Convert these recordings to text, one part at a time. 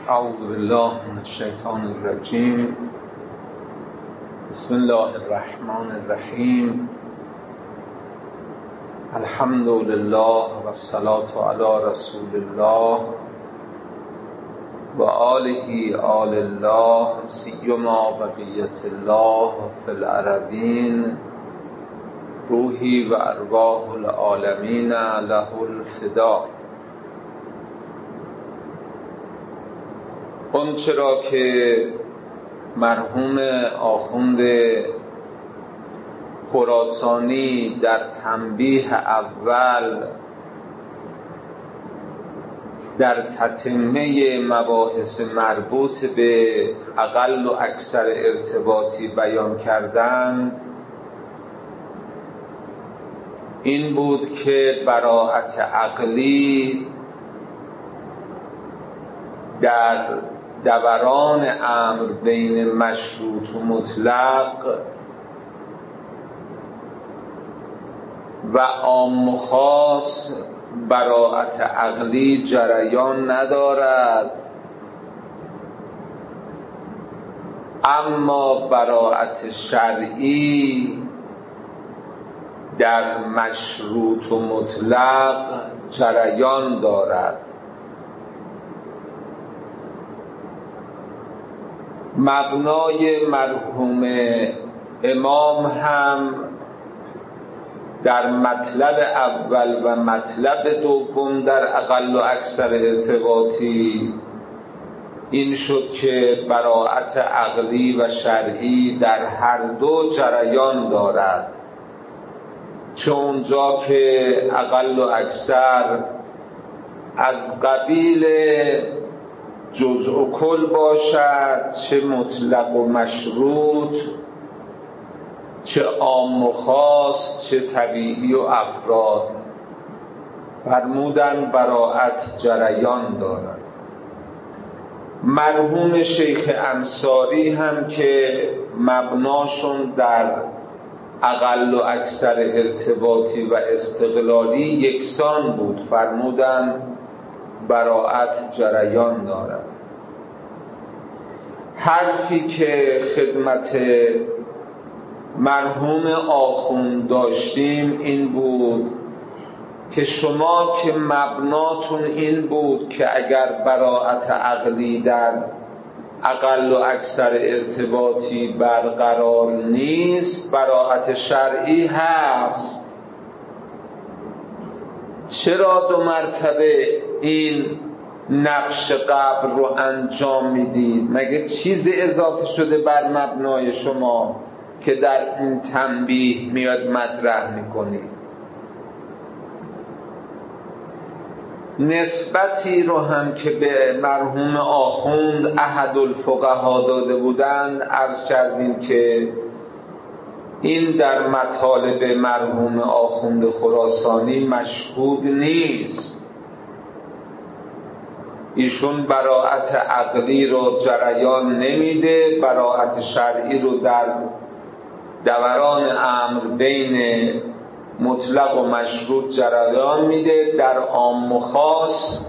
اعوذ بالله من الشیطان الرجیم. بسم الله الرحمن الرحیم. الحمد لله و الصلاة علی رسول الله و آله آل الله سیما بقیت الله فی الارضین روحی و ارواح العالمین له الفدا. اون چرا که مرحوم آخوند خراسانی در تنبیه اول در تتمه مباحث مربوط به اقل و اکثر ارتباطی بیان کردند این بود که براءت عقلی در دوران امر بین مشروط و مطلق و عام و خاص براءت عقلی جریان ندارد، اما براءت شرعی در مشروط و مطلق جریان دارد. مبنای مرحوم امام هم در مطلب اول و مطلب دوم در اقل و اکثر ارتباطی این شد که براءت عقلی و شرعی در هر دو جریان دارد، چه اونجا که اقل و اکثر از قبیل جزء و کل باشد، چه مطلق و مشروط، چه عام و خاص، چه طبیعی و افراد. فرمودن براءت جریان دارد. مرحوم شیخ انصاری هم که مبناشون در اقل و اکثر ارتباطی و استقلالی یکسان بود، فرمودن براءت جریان دارد. حرفی که خدمت مرحوم آخوند داشتیم این بود که شما که مبناتون این بود که اگر براءت عقلی در اقل و اکثر ارتباطی برقرار نیست براءت شرعی هست، چرا دو مرتبه این نقش قبر رو انجام میدید؟ مگه چیز اضافه شده بر مبنای شما که در این تنبیه میاد مطرح میکنید؟ نسبتی رو هم که به مرحوم آخوند احد الفقها داده بودند عرض کردیم که این در مطالب مرحوم آخوند خراسانی مشهود نیست. ایشون براءت عقلی رو جریان نمیده، براءت شرعی رو در دوران امر بین مطلق و مشروط جریان میده، در عام و خاص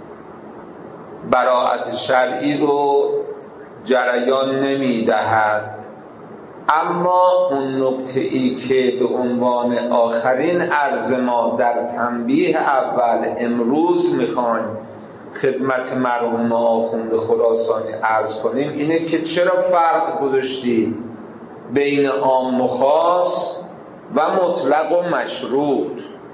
براءت شرعی رو جریان نمیدهد. اما اون نکته ای که به عنوان آخرین عرض ما در تنبیه اول امروز میخوایم خدمت مرحوم آخوند خراسانی عرض کنیم اینه که چرا فرق گذاشتید بین عام و خاص و مطلق و مشروط؟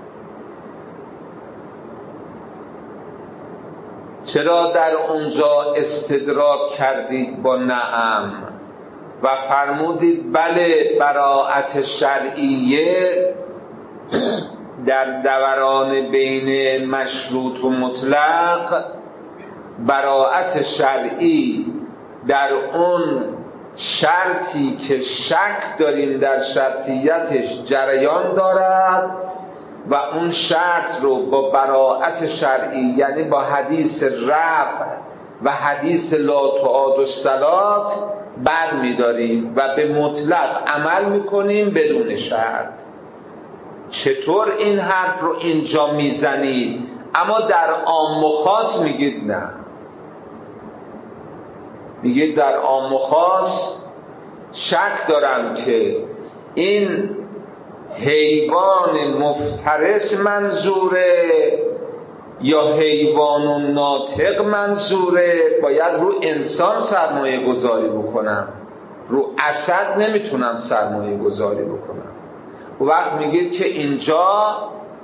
چرا در اونجا استدراک کردید با نعم و فرمودید بله براءت شرعیه در دوران بین مشروط و مطلق، براءت شرعی در اون شرطی که شک داریم در شرطیتش جریان دارد و اون شرط رو با براءت شرعی یعنی با حدیث رفع و حدیث لا تعاد الصلات بر می‌داریم و به مطلق عمل می‌کنیم بدون شرط. چطور این حرف رو اینجا میزنید اما در عام و خاص میگید نه؟ میگه در عام و خاص شک دارم که این حیوان مفترس منظوره یا حیوان ناطق منظوره. باید رو انسان سرمایه گذاری بکنم، رو اسد نمیتونم سرمایه گذاری بکنم. و وقت میگید که اینجا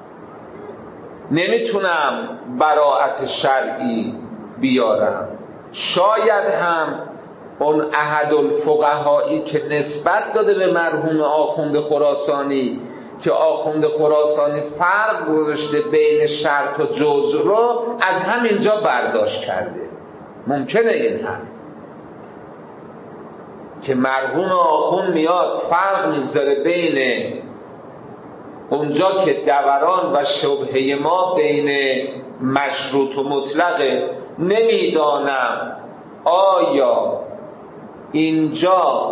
نمیتونم براءت شرعی بیارم. شاید هم اون احد الفقهایی که نسبت داده به مرحوم آخوند خراسانی که آخوند خراسانی فرق گذاشته بین شرط و جز رو از همینجا برداشت کرده. ممکنه این هم که مرحوم آخوند میاد فرق میذاره بین اونجا که دوران و شبهه ما بین مشروط و مطلقه، نمیدانم آیا اینجا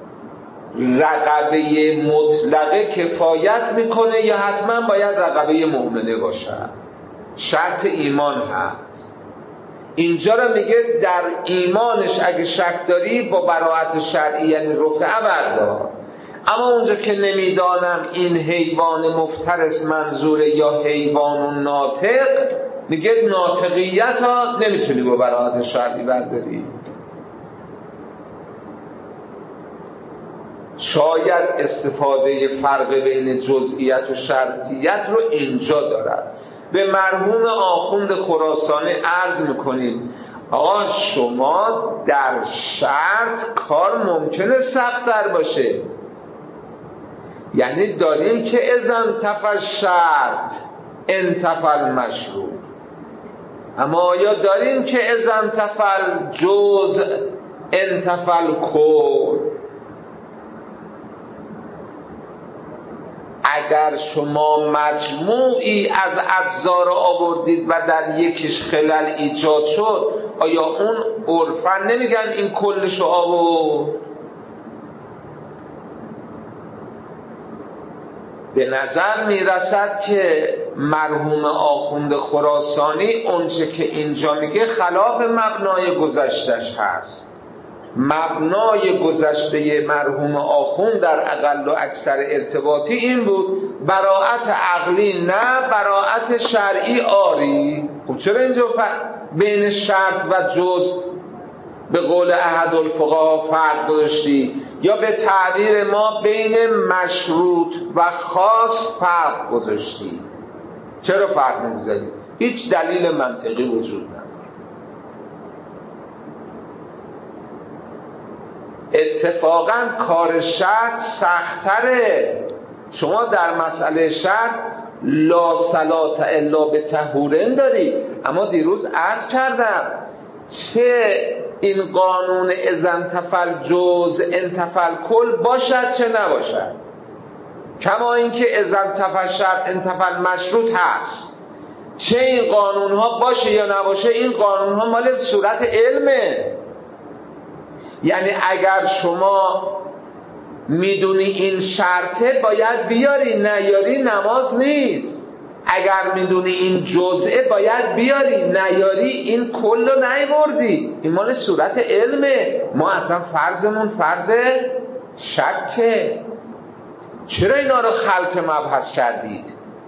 رقبه مطلقه کفایت میکنه یا حتما باید رقبه مؤمنه باشد. شرط ایمان هست. اینجا رو میگه در ایمانش اگه شک داری با براءت شرعی یعنی رفعه بردار. اما اونجا که نمیدانم این حیوان مفترس منظوره یا حیوان ناطق، میگه ناطقیت ها نمیتونی با براءت شرعی برداری. شاید استفاده فرق بین جزئیت و شرطیت رو اینجا دارد. به مرحوم آخوند خراسانی عرض میکنیم آقا شما در شرط کار ممکنه سخت‌تر باشه، یعنی داریم که اذن تفل شرط انتفل مشروط، اما آیا داریم که اذن تفل جزء انتفل کل؟ اگر شما مجموعی از اجزا را آوردید و در یکیش خلل ایجاد شد، آیا اون عرفاً نمیگن این کلشو آورد؟ به نظر میرسد که مرحوم آخوند خراسانی اونچه که اینجا میگه خلاف مبنای گذشتش هست. مبنای گذشته مرحوم آخوند در اقل و اکثر ارتباطی این بود براءت عقلی نه، براءت شرعی آری. خب چرا اینجا بین شرط و جز به قول احد الفقها فرق گذاشتی، یا به تعبیر ما بین مشروط و خاص فرق گذاشتی؟ چرا فرق نمی‌ذاری؟ هیچ دلیل منطقی وجود نداره. اتفاقا کار شرط سخت‌تره. شما در مسئله شرط لا صلاة الا بطهورین داری، اما دیروز عرض کردم چه این قانون اذا انتفل جز انتفل کل باشد چه نباشد، کما اینکه اذا انتفل شرط انتفل مشروط هست، چه این قانون ها باشه یا نباشه، این قانون ها مال صورت علمه. یعنی اگر شما میدونی این شرطه باید بیاری، نیاری نماز نیست. اگر میدونی این جزئه باید بیاری، نیاری این کل رو نیوردی. این مال صورت علمه. ما اصلا فرضمون فرض شکه. چرا اینا رو خلط مبحث کردید؟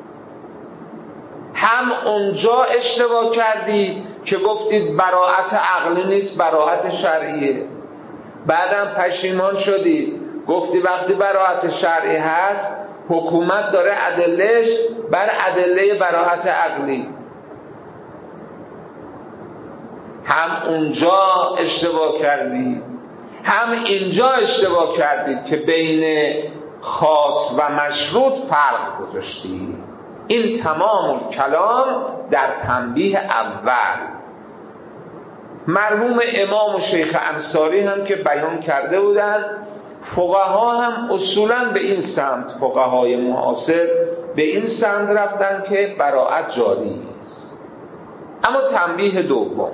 هم اونجا اشتباه کردید که گفتید براءت عقلی نیست براءت شرعیه، بعدم پشیمان شدید گفتی وقتی براءت شرعی هست حکومت داره ادلهش بر ادله براءت عقلی. هم اونجا اشتباه کردید هم اینجا اشتباه کردید که بین خاص و مشروط فرق گذاشتید. این تمام کلام در تنبیه اول. مرحوم امام و شیخ انصاری هم که بیان کرده بودند، فقها هم اصولاً به این سمت، فقهای معاصر به این سمت رفتن که براءت جاری است. اما تنبیه دوم،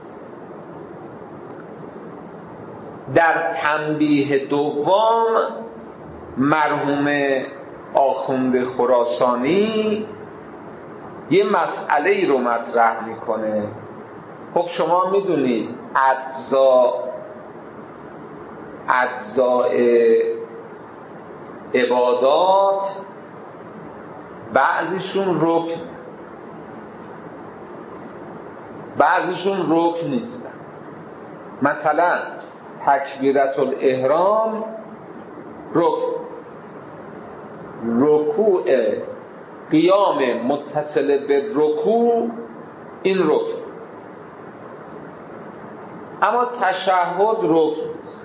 در تنبیه دوم مرحوم آخوند خراسانی یه مسئله ای رو مطرح میکنه. خب شما میدونید اجزا اجزاء عبادات بعضیشون رکن نیستن. مثلا تکبیرة الاحرام رکوع قیام متصل به رکوع این رکن، اما تشهد رکن نیست.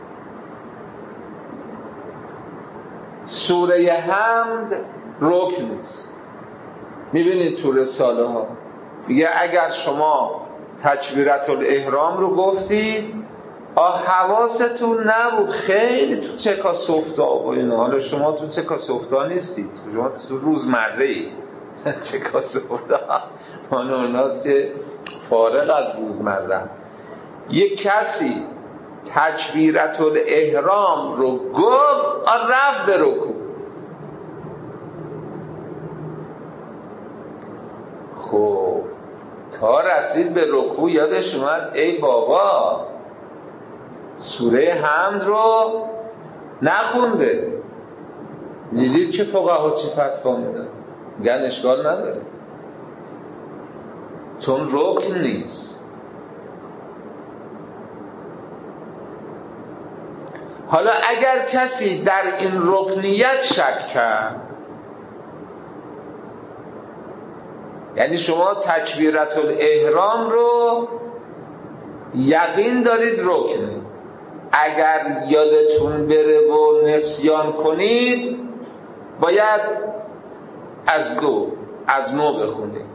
سوره حمد رکن نیست. میبینید تو رساله ها میگه اگر شما تکبیرة الاحرام رو گفتید حواستون نبود خیلی تو چکا سفتا و اینا، حالا شما تو چکا سفتا نیستید، شما تو روزمره ای چکا سفتا اوناست که فارغ از روزمره. یک کسی تکبیرة الاحرام رو گفت رفت به رکوع. خب تا رسید به رکوع یادش اومد ای بابا سوره حمد رو نخونده. دیدید که فقها چی فتوا میدن؟ میگن اشکال نداره چون رکن نیست. حالا اگر کسی در این رکنیت شک کرد، یعنی شما تکبیرة الاحرام رو یقین دارید رکنه، اگر یادتون بره و نسیان کنید باید از نو بخونید.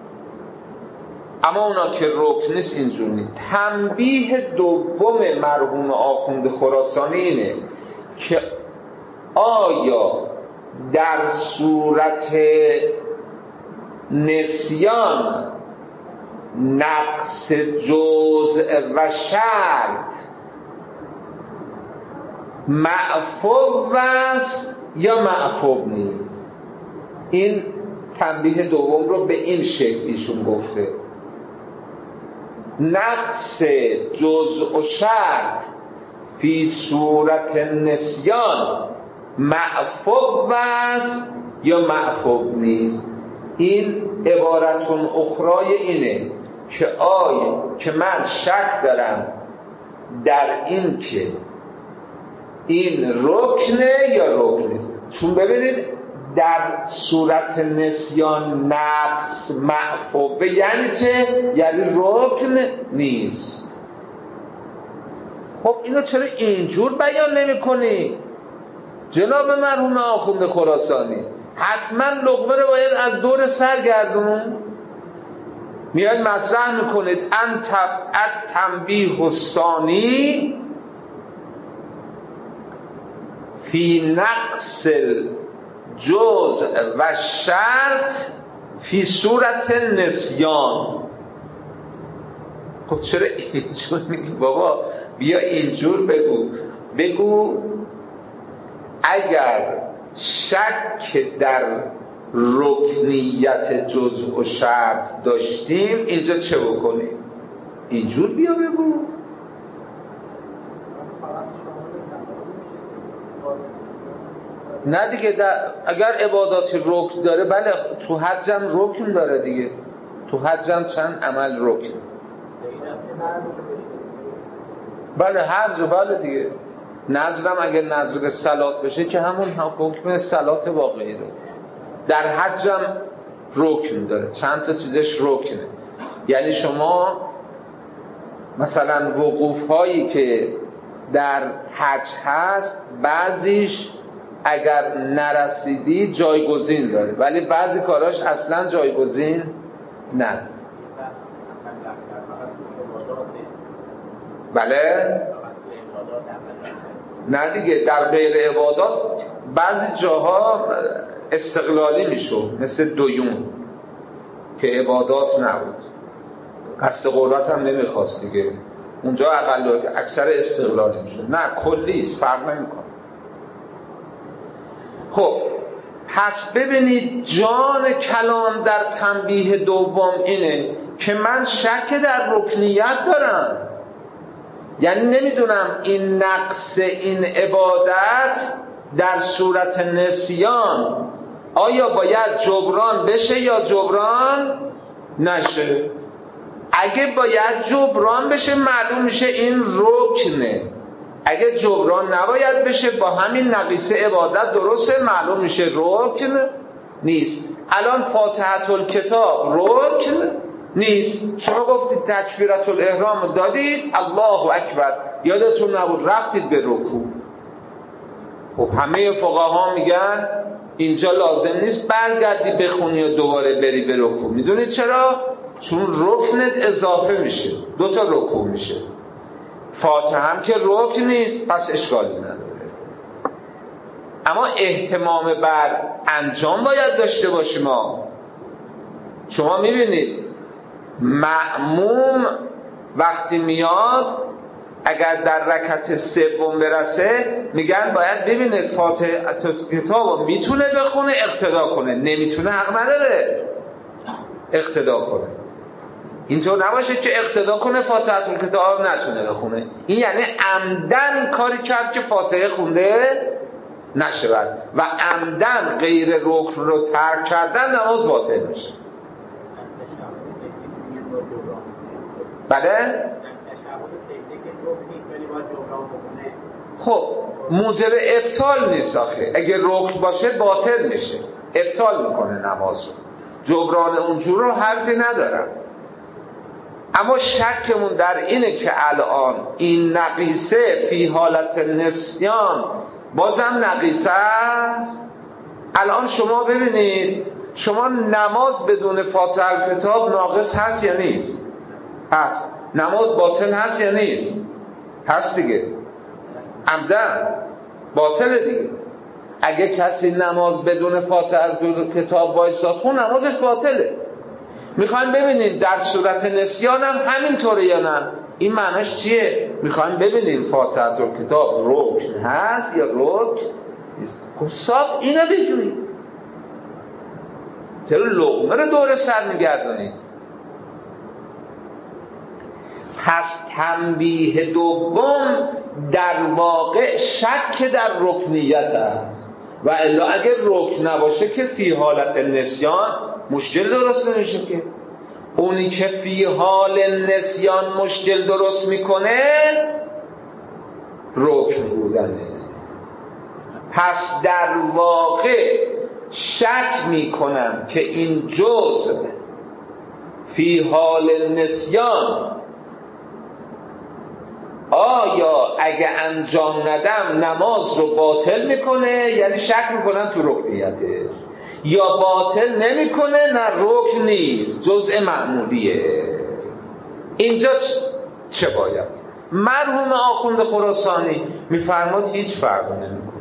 اما اونا که رکن نیست اینجور نیست. تنبیه دوم مرحوم آخوند خراسانی اینه که آیا در صورت نسیان نقص جزء و شرط معفو است یا معفو نیست؟ این تنبیه دوم رو به این شکل ایشون گفته: نقص جزء و شرط فی صورت نسیان معفو است یا معفو نیست. این عبارتون اخرای اینه که من شک دارم در این که این رکنه یا رکن نیست. چون ببینید در صورت نسیان نقص معفوه یعنی چه؟ یعنی رکن نیست. خب اینو چرا اینجور بیان نمی کنی جناب مرحوم آخوند خراسانی؟ حتما لقمه رو باید از دور سر گردون. میاد مطرح میکنید التنبیه الثانی فی نقص الجزء و شرط فی صورت نسیان. خب چرا اینجور میگی بابا؟ بیا اینجور بگو اگر شک در رکنیت جزء و شرط داشتیم اینجا چه بکنیم؟ اینجور بیا بگو. نه دیگه اگر عبادات رکن داره، بله تو حجم رکن داره دیگه، تو حجم چند عمل رکن، بله حج، بله دیگه. نظرم اگر نظر صلات بشه که همون حکم صلات واقعی رو در حجم رکن داره، چند تا چیزش رکنه. یعنی شما مثلا وقوف هایی که در حج هست بعضیش اگر نرسیدی جایگزین داره، ولی بعضی کاراش اصلا جایگزین نداره. بله نه دیگه، در غیر عبادات بعضی جاها استقلالی میشو، مثل دویون که عبادات نبود، قصد قربت هم نمیخواست دیگه، اونجا اکثر استقلالی میشو. نه کلیست، فرق نمیکنه. خب پس ببینید جان کلام در تنبیه دوم اینه که من شک در رکنیت دارم، یعنی نمیدونم این نقص این عبادت در صورت نسیان آیا باید جبران بشه یا جبران نشه. اگه باید جبران بشه معلوم میشه این رکنه، اگه جبران نباید بشه با همین نقیصه عبادت درسته، معلوم میشه رکن نیست. الان فاتحه الکتاب رکن نیست. شما گفتید تکبیرت الاحرام دادید، الله اکبر، یادتون نبود رفتید به رکوع. خب همه فقها میگن اینجا لازم نیست برگردی بخونی و دوباره بری به رکوع. میدونید چرا؟ چون رکنت اضافه میشه، 2 تا رکوع میشه. فاتحه هم که رکن نیست، پس اشکالی نداره. اما اهتمام بر انجام باید داشته باشیم ما. شما میبینید مأموم وقتی میاد اگر در رکعت سوم برسه میگن باید ببینید فاتحه کتاب میتونه بخونه اقتدا کنه، نمیتونه حق نداره اقتدا کنه. اینطور نباشه که اقتدا کنه فاتحه کتاب نتونه بخونه. این یعنی عمدن کاری کرد که فاتحه خونده نشود و عمدن غیر رکن رو ترک کردن نماز باطل میشه. بله؟ خب موجب ابطال نیست آخه. اگه رکن باشه باطل میشه، ابطال میکنه نماز رو. جبران اونجور رو حرفی ندارم. اما شکمون در اینه که الان این نقیصه فی حالت نسیان بازم نقیصه است. الان شما ببینید، شما نماز بدون فاتحه کتاب ناقص هست یا نیست؟ هست. نماز باطل هست یا نیست؟ هست دیگه. عمدن باطله دیگه. اگه کسی نماز بدون فاتحه کتاب وایساد خون نمازش باطله. میخوایم ببینیم در صورت نسیان هم همینطوره یا نه. این معناش چیه؟ میخوایم ببینیم فاتحه کتاب رکن هست یا رکن نیست. خب صاف اینو بگویید. چرا لقمه رو دور سر میگردونید؟ پس تنبیه دوم در واقع شک در رکنیت است و الا اگر رکن نباشه که فی حالت نسیان مشکل درست نمیشه. که اونی که فی حال نسیان مشکل درست میکنه رکن بودنه. پس در واقع شک میکنم که این جزء فی حال نسیان آیا اگه انجام ندم نماز رو باطل میکنه، یعنی شک میکنم تو رکنیتش، یا باطل نمیکنه نه رکن نیست جزء معمولیه. اینجا چه باید؟ مرحوم آخوند خراسانی میفرماد هیچ فرق نمیکنه.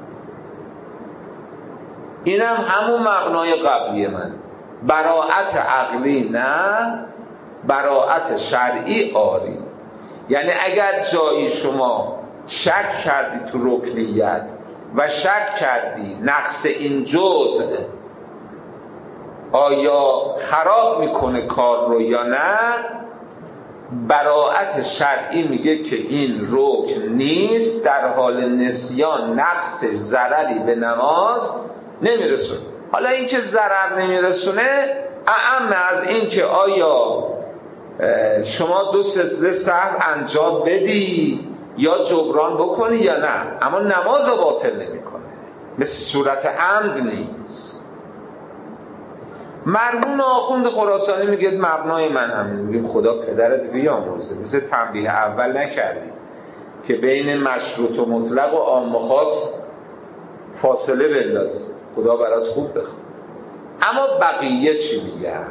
اینم همون مبنای قبلی من، براءت عقلی نه، براءت شرعی آری. یعنی اگر جایی شما شک کردی تو رکنیت و شک کردی نقص این جزء آیا خراب میکنه کار رو یا نه، براءت شرعی میگه که این رکن نیست، در حال نسیان نقص ضرری به نماز نمیرسونه. حالا اینکه ضرر نمیرسونه اعم از این که آیا شما 2 سجده سهو انجام بدی یا جبران بکنی یا نه، اما نماز رو باطل نمیکنه، مثل صورت عمد نیست. مرحوم آخوند خراسانی میگه مبنای من همین، میگه خدا پدرت بیامرزه، مثل تنبیه اول نکردی که بین مشروط و مطلق و عام و خاص فاصله بندازی، خدا برات خوب بخواد. اما بقیه چی میگن؟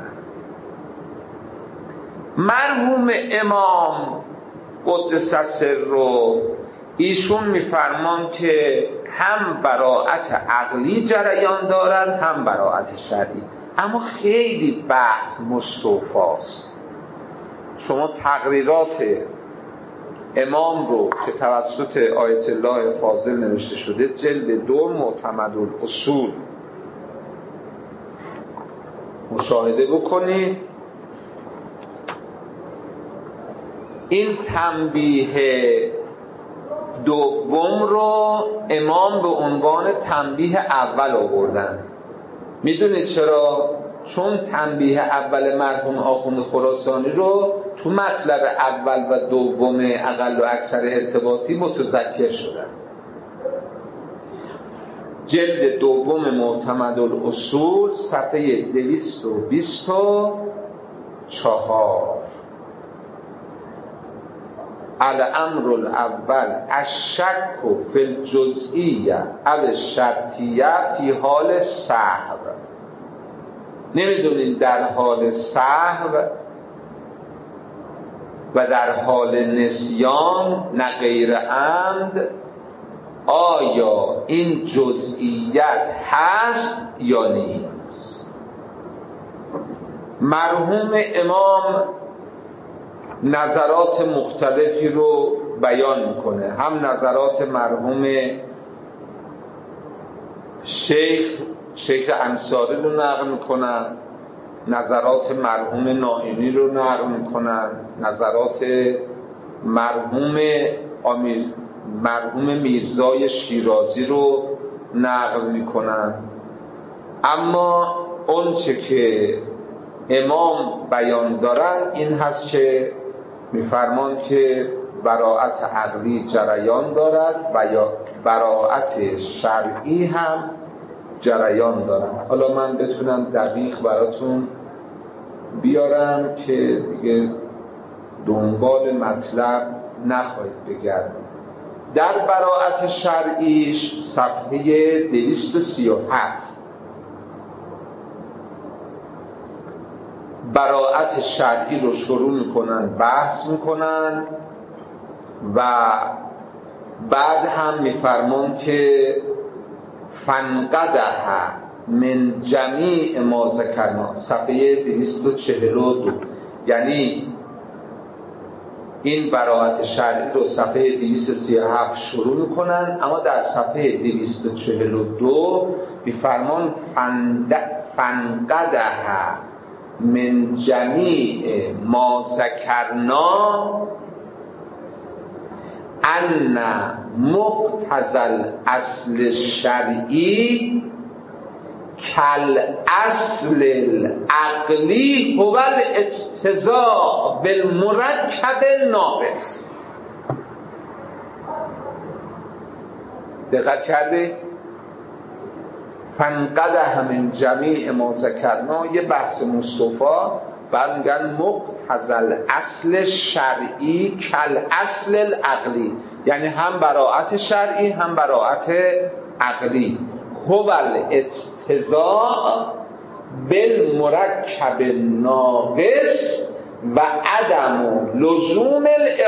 مرحوم امام قدس سره ایشون میفرمان که هم براءت عقلی جریان دارد هم براءت شرعی، اما خیلی بحث مستوفاست. شما تقریرات امام رو که توسط آیت الله فاضل نوشته شده جلد 2 معتمد الاصول مشاهده بکنید. این تنبیه دوم رو امام به عنوان تنبیه اول آوردن. میدونید چرا؟ چون تنبیه اول مرحوم آخوند خراسانی رو تو مطلب اول و دوم اقل و اکثر ارتباطی متذکر شدن. جلد دوم معتمدالاصول صفحه 224. الامر الاول الشک فی الجزئیه او الشرطیه فی حال سهو. نمیدونین در حال سهو و در حال نسیان نه غیر عمد آیا این جزئیت هست یا نیست؟ مرحوم امام نظرات مختلفی رو بیان میکنه. هم نظرات مرحوم شیخ انصاری رو نقل میکنن، نظرات مرحوم نائینی رو نقل میکنن، نظرات مرحوم میرزای شیرازی رو نقل میکنن. اما اون چه که امام بیان دارن این هست که میفرمان که براءت عقلی جریان دارد و یا براءت شرعی هم جریان دارد. حالا من بتونم دقیق براتون بیارم که دیگه دنبال مطلب نخواهید بگردید. در براءت شرعیش صفحه 237 براءت شرعی رو شروع میکنن، بحث میکنن و بعد هم میفرمون که فنقدها من جمیع ما ذکرنا، صفحه 242. یعنی این براءت شرعی رو صفحه 237 شروع میکنن، اما در صفحه 242 میفرمون فنقدها من جمیع ما ذکرنا ان مقتضى الاصل الشرعی کل اصل العقلی هو الاقتضاء بالمرکب الناقص. دقت کرده؟ فنقده من جمیع ما ذکرنا یه بحث مصطفی، بعد میگن مقتضى الاصل شرعی کل اصل العقلی، یعنی هم براءت شرعی هم براءت عقلی. هو الاقتضاء بالمرکب الناقص و عدم لزوم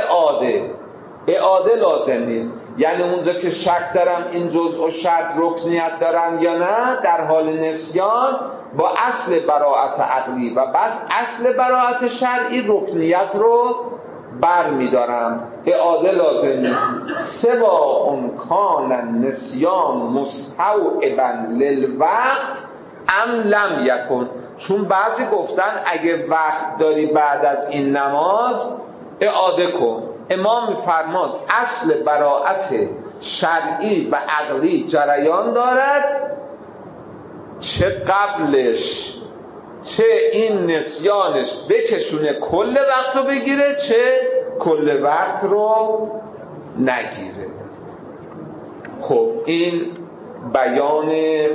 اعاده لازم نیست. یعنی اونجا که شک دارم این جزء و شرط رکنیت دارن یا نه، در حال نسیان با اصل براءت عقلی و بس اصل براءت شرعی رکنیت رو بر میدارم، اعاده لازم نیست. سوا کان النسیان مستوعبا للوقت ام لم یکن. چون بعضی گفتن اگه وقت داری بعد از این نماز اعاده کن. امام میفرماد اصل براءت شرعی و عقلی جریان دارد، چه قبلش چه این نسیانش بکشونه کل وقت رو بگیره، چه کل وقت رو نگیره. خب این بیان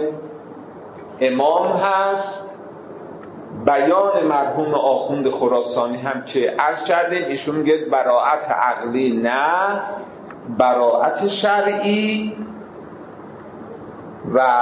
امام هست. بیان مرحوم آخوند خراسانی هم که عرض کردیم، ایشون میگه براءت عقلی نه، براءت شرعی. و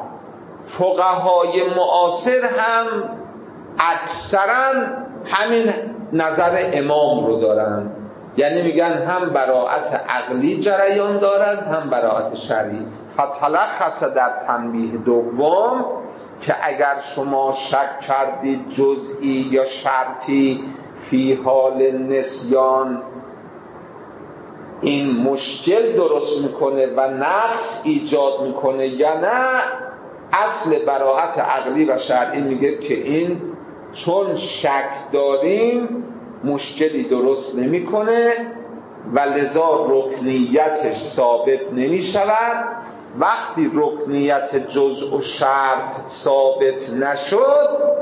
فقهای معاصر هم اکثرا همین نظر امام رو دارن، یعنی میگن هم براءت عقلی جریان دارد هم براءت شرعی. فتلخص در تنبیه دوم که اگر شما شک کردید جزئی یا شرطی فی حال نسیان این مشکل درست میکنه و نقص ایجاد میکنه یا نه، اصل براءت عقلی و شرعی میگه که این چون شک داریم مشکلی درست نمیکنه و لذا رکنیتش ثابت نمی شود. وقتی رکنیت جزء و شرط ثابت نشد،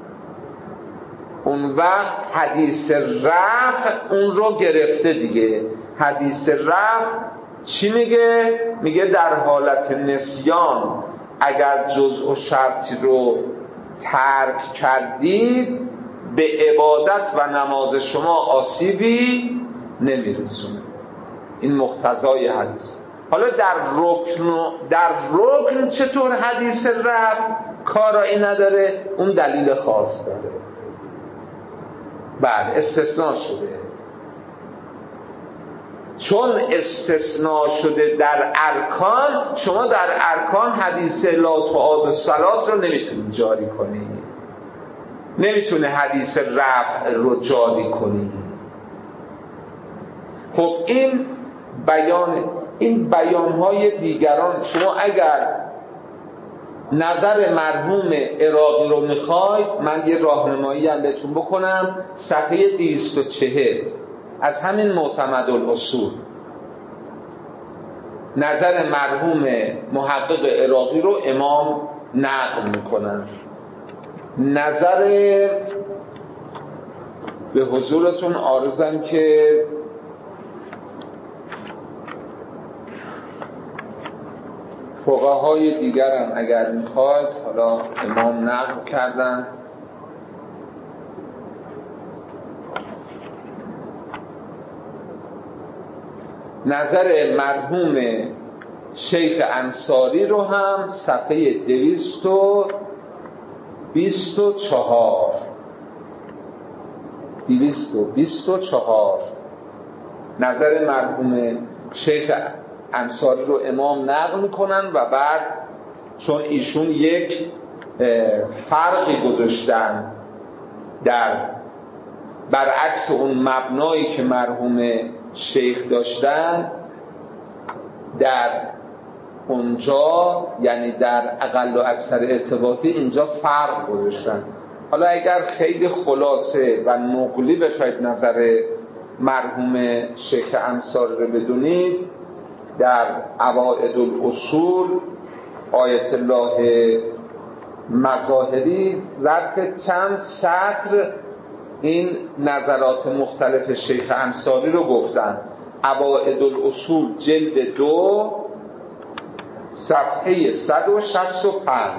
اون وقت حدیث رفع اون رو گرفته دیگه. حدیث رفع چی میگه؟ میگه در حالت نسیان اگر جزء و شرطی رو ترک کردید به عبادت و نماز شما آسیبی نمیرسونه. این مقتضای حدیث. حالا در رکن چطور حدیث رفع کارایی نداره؟ اون دلیل خاص داره. بعد استثناء شده، چون استثناء شده در ارکان، شما در ارکان حدیث لا تعاد الصلاة رو نمیتونید جاری کنید، نمیتونه حدیث رفع رو جاری کنید. خب این بیانهای دیگران، شما اگر نظر مرحوم عراقی رو میخواید، من یه راهنمایی هم بهتون بکنم. صفحه 240 از همین معتمد الاصول نظر مرحوم محقق عراقی رو امام نقل میکنن. نظر به حضورتون عارضم که فقهای دیگرم اگر میخواید، حالا امام نقل کردن. نظر مرحوم شیخ انصاری رو هم صفحه 224 نظر مرحوم شیخ انصاری رو امام نقل میکنن و بعد چون ایشون یک فرقی گذاشتن در برعکس اون مبنایی که مرحوم شیخ داشتن، در اونجا یعنی در اقل و اکثر ارتباطی اینجا فرق گذاشتن. حالا اگر خیلی خلاصه و نقلی بخواید نظر مرحوم شیخ انصاری رو بدونید، در قواعد الاصول آیت الله مظاهری ظرف چند سطر این نظرات مختلف شیخ انصاری رو گفتن. قواعد الاصول جلد 2 صفحه 165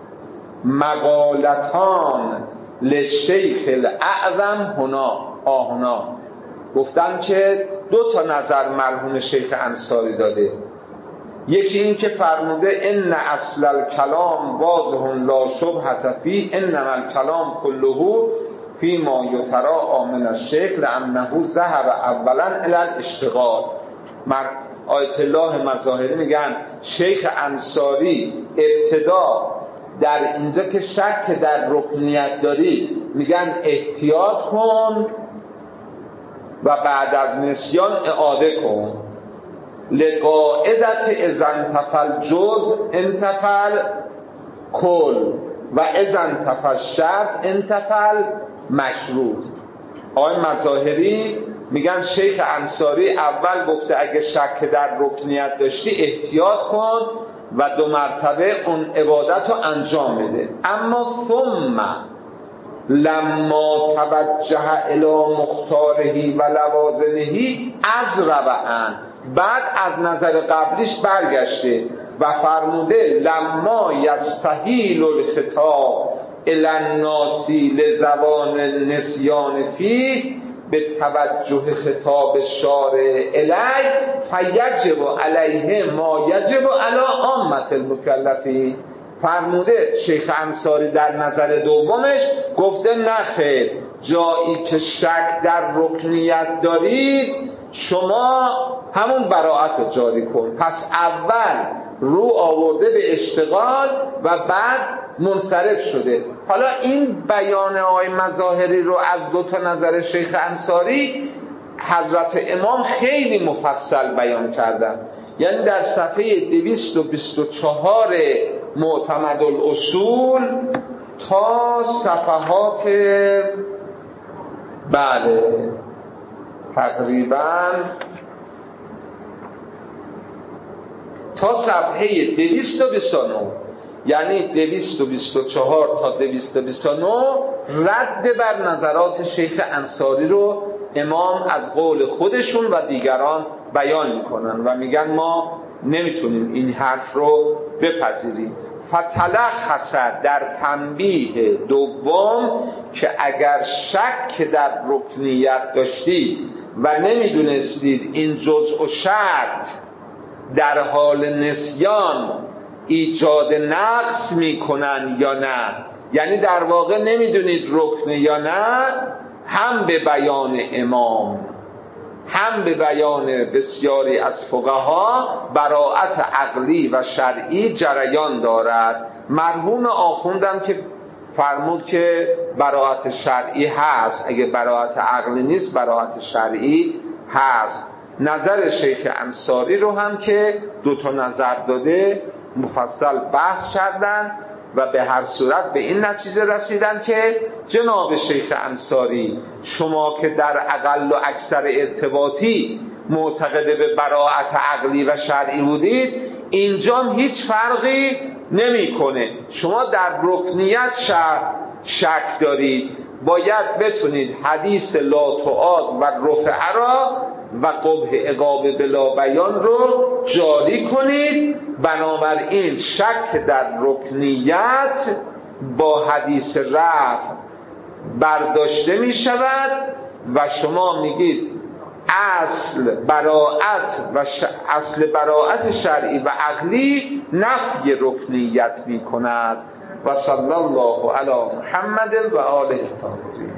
مقالتان لشیخ الاعظم هنا گفتن که 2 تا نظر مرحوم شیخ انصاری داده. یکی این که فرموده ان اصل الکلام واضح لا شبهة فیه انما الکلام کله فیما یتراءی من الشیخ لانه ذهب اولا الی الاشتغال. آیت الله مظاهری میگن شیخ انصاری ابتدا در اینجا که شک در رکنیت داری میگن احتیاط کن و بعد از نسیان اعاده کن. لقاعدت اذا انتفى الجزء انتفى الكل و اذا انتفى الشرط انتفى المشروط. آقای مظاهری میگن شیخ انصاری اول گفته اگه شک در رکنیت داشتی احتیاط کن و 2 مرتبه اون عبادت رو انجام بده. اما ثم لما توجه الی مختاره و لوازمه از ربعن، بعد از نظر قبلیش برگشته و فرموده لما یستحیل الخطاب الی الناس لزوال النسیان فیه به توجه خطاب شارع الی فیجب علیه ما یجب علی عامة المکلفین. فرموده شیخ انصاری در نظر دومش گفته نخیر، جایی که شک در رکنیت دارید شما همون براءت رو جاری کن. پس اول رو آورده به اشتغال و بعد منصرف شده. حالا این بیان آقای مظاهری رو از 2 تا نظر شیخ انصاری حضرت امام خیلی مفصل بیان کردن. یعنی در صفحه 224 معتمد الاصول تا صفحات بله تقریبا تا صفحه 229 یعنی 224 تا 229 رد بر نظرات شیخ انصاری رو امام از قول خودشون و دیگران بیان میکنن و میگن ما نمیتونیم این حرف رو بپذیریم. فتلخص در تنبیه دوم که اگر شک در رکنیت داشتید و نمیدونستید این جزء و شرط در حال نسیان ایجاد نقص میکنن یا نه، یعنی در واقع نمیدونید رکنه یا نه، هم به بیان امام هم به بیان بسیاری از فقها براءت عقلی و شرعی جریان دارد. مرحوم آخوندم که فرمود که براءت شرعی هست، اگه براءت عقلی نیست براءت شرعی هست. نظر شیخ انصاری رو هم که دو تا نظر داده مفصل بحث کردن و به هر صورت به این نتیجه رسیدن که جناب شیخ انصاری شما که در اقل و اکثر ارتباطی معتقد به براءت عقلی و شرعی بودید، اینجا هیچ فرقی نمیکنه. شما در رکنیت شک دارید، باید بتونید حدیث لا تعاد و رفع را و قبح عقاب بلا بیان رو جاری کنید. بنابراین شک در رکنیت با حدیث رفع برداشته می شود و شما میگید اصل براءت شرعی و عقلی نفی رکنیت می کند. و صلی الله علی محمد و آله الطاهرین.